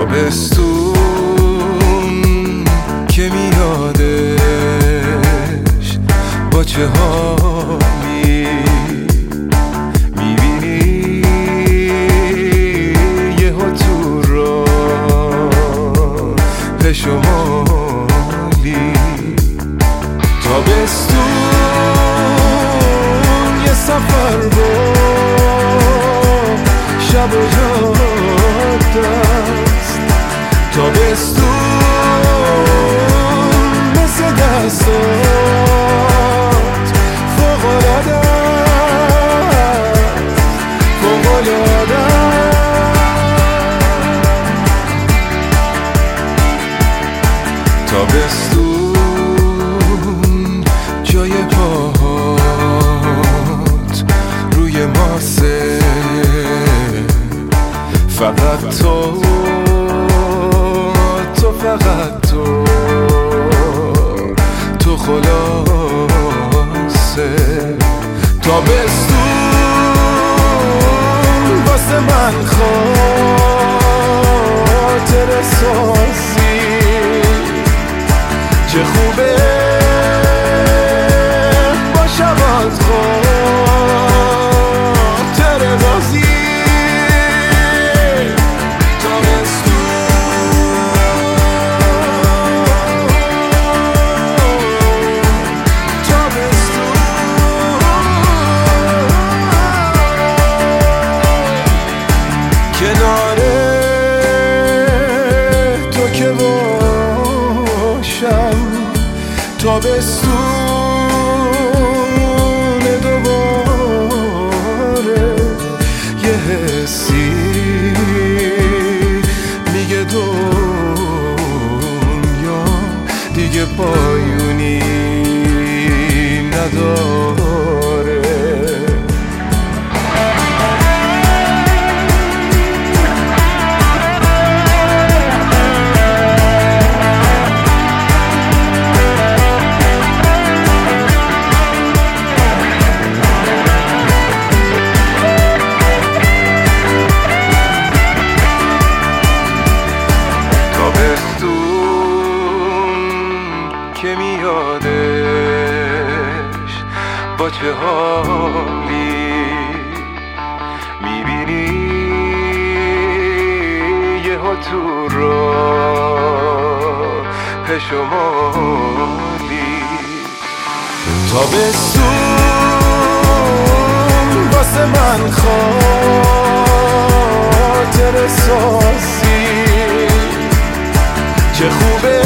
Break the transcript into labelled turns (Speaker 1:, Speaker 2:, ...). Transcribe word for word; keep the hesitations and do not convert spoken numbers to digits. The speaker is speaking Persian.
Speaker 1: تابستون که میادش با چه حالی میبینی یه ها تو را شمالی. تابستون یه سفر با شب و جاده است. تابستون مثل دستات فوق‌العاده است، فوق‌العاده است. تابستون جای پاهات روی ماسه، فقط تو تو فقط تو تو خلاصه. تابستون واسه من خاطر سازی، چه خوبه با شبات خاطر بازی. کناره تو که باشم تابستون دوباره، یه حسی میگه دنیا دیگه پایونی نداره. که میادش با چه حالی میبینی یه ها تو راه شمالی. تابستون واسه من خاطر سازی، چه خوبه